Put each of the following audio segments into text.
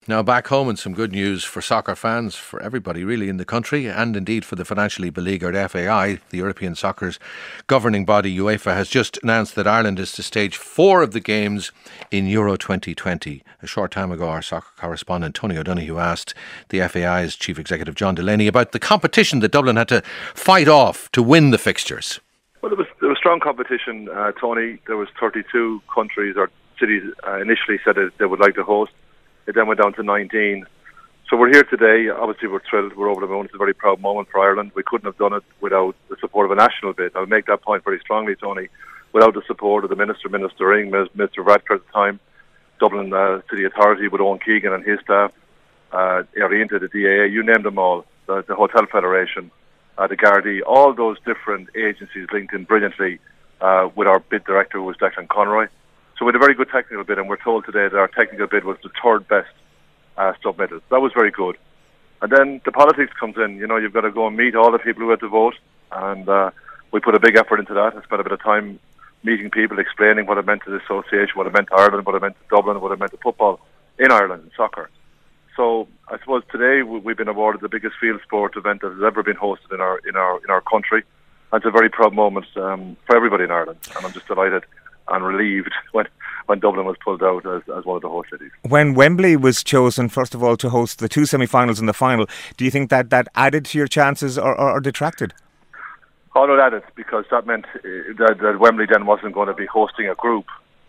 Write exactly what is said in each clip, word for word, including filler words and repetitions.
Now back home, and some good news for soccer fans, for everybody really in the country, and indeed for the financially beleaguered F A I. The European Soccer's governing body, UEFA, has just announced that Ireland is to stage four of the games in Euro twenty twenty. A short time ago, our soccer correspondent Tony O'Donoghue asked the F A I's chief executive John Delaney about the competition that Dublin had to fight off to win the fixtures. Well, there was, there was strong competition, uh, Tony. There was thirty-two countries or cities uh, initially said that they would like to host. It then went down to nineteen. So we're here today. Obviously, we're thrilled. We're over the moon. It's a very proud moment for Ireland. We couldn't have done it without the support of a national bid. I'll make that point very strongly, Tony. Without the support of the Minister, Minister Ring, Minister Radker at the time, Dublin uh, City Authority with Owen Keegan and his staff, uh, Arienta, the D A A, you named them all, the, the Hotel Federation, uh, the Gardaí, all those different agencies linked in brilliantly uh, with our bid director, who was Declan Conroy. So we had a very good technical bid, and we're told today that our technical bid was the third best uh, submitted. That was very good. And then the politics comes in. You know, you've got to go and meet all the people who had to vote, and uh, we put a big effort into that. I spent a bit of time meeting people, explaining what it meant to the association, what it meant to Ireland, what it meant to Dublin, what it meant to football in Ireland and soccer. So I suppose today we've been awarded the biggest field sport event that has ever been hosted in our in our in our country. And it's a very proud moment um, for everybody in Ireland, and I'm just delighted and relieved when, when Dublin was pulled out as, as one of the host cities. When Wembley was chosen, first of all, to host the two semi-finals and the final, do you think that that added to your chances or, or, or detracted? Oh, no, it added, because that meant uh, that, that Wembley then wasn't going to be hosting a group,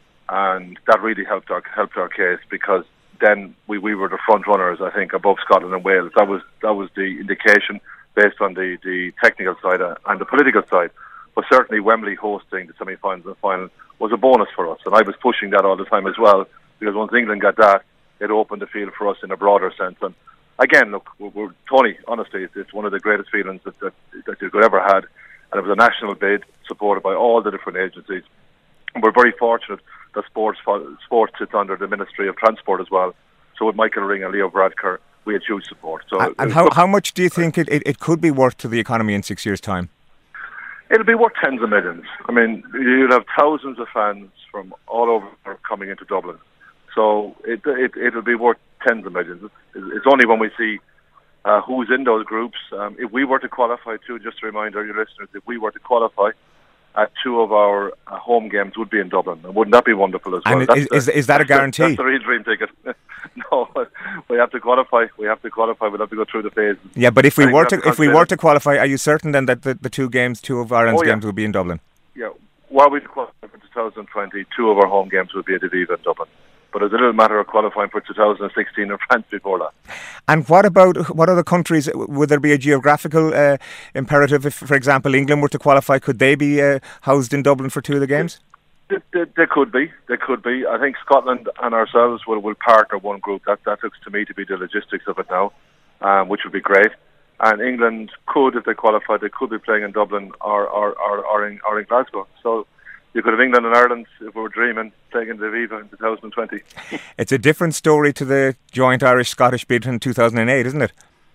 and that really helped our helped our case, because then we, we were the front runners, I think, above Scotland and Wales. That was that was the indication based on the, the technical side and the political side. But certainly Wembley hosting the semi-finals and final was a bonus for us, and I was pushing that all the time as well, because once England got that, it opened the field for us in a broader sense. And again, look, we're, we're, Tony, honestly, it's, it's one of the greatest feelings that, that, that you could ever had, and it was a national bid supported by all the different agencies. And we're very fortunate that sports sports sits under the Ministry of Transport as well. So with Michael Ring and Leo Varadkar, we had huge support. So and and how, how much do you think it, it, it could be worth to the economy in six years' time? It'll be worth tens of millions. I mean, you'll have thousands of fans from all over coming into Dublin. So it, it, it'll be worth tens of millions. It's, it's only when we see uh, who's in those groups. Um, if we were to qualify too, just to remind our listeners, if we were to qualify, uh, two of our uh, home games would be in Dublin. And wouldn't that be wonderful as well? And is, is, is that a guarantee? That's the real dream ticket. No, we have to qualify. We have to qualify. We'll have to go through the phases. Yeah, but if we were to if we were to qualify, are you certain then that the, the two games, two of Ireland's oh, yeah. games, will be in Dublin? Yeah, while we qualify for twenty twenty, two of our home games will be at Aviva in Dublin. But it's a little matter of qualifying for two thousand sixteen in France before that. And what about what other countries? Would there be a geographical uh, imperative? If, for example, England were to qualify, could they be uh, housed in Dublin for two of the games? They, they, they could be. They could be. I think Scotland and ourselves will, will partner one group. That that looks to me to be the logistics of it now, um, which would be great. And England could, if they qualify, they could be playing in Dublin or or, or, or, in, or in Glasgow. So you could have England and Ireland, if we were dreaming, playing in the Aviva in twenty twenty. It's a different story to the joint Irish-Scottish bid in two thousand eight, isn't it?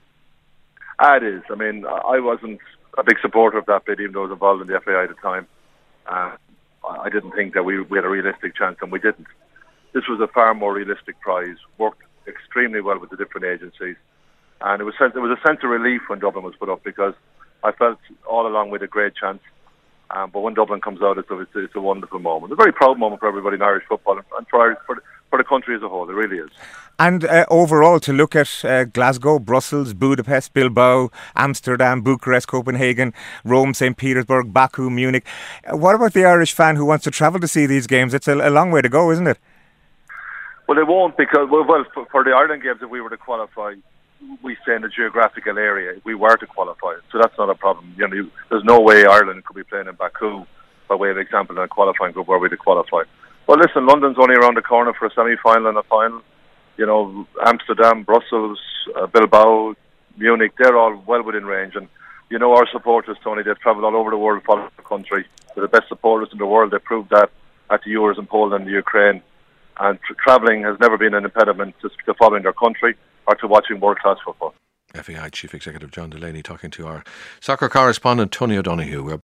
Ah, it is. I mean, I wasn't a big supporter of that bid, even though I was involved in the F A I at the time. Uh, I didn't think that we, we had a realistic chance, and we didn't. This was a far more realistic prize, worked extremely well with the different agencies, and it was, it was a sense of relief when Dublin was put up, because I felt all along we had a great chance. Um, but when Dublin comes out, it's a, it's, a, it's a wonderful moment. It's a very proud moment for everybody in Irish football, and for, Irish, for, for the country as a whole. It really is. And uh, overall, to look at uh, Glasgow, Brussels, Budapest, Bilbao, Amsterdam, Bucharest, Copenhagen, Rome, Saint Petersburg, Baku, Munich. Uh, what about the Irish fan who wants to travel to see these games? It's a, a long way to go, isn't it? Well, it won't, because, well, well for, for the Ireland games, if we were to qualify, we stay in a geographical area if we were to qualify. So that's not a problem. You know, you, there's no way Ireland could be playing in Baku, by way of example, in a qualifying group where we to qualify. Well, listen, London's only around the corner for a semi-final and a final. You know, Amsterdam, Brussels, uh, Bilbao, Munich, they're all well within range. And, you know, our supporters, Tony, they've travelled all over the world following the country. They're the best supporters in the world. They proved that at the Euros in Poland and the Ukraine. And tra- travelling has never been an impediment to, to following their country or to watching world-class football. F A I Chief Executive John Delaney talking to our soccer correspondent Tony O'Donoghue.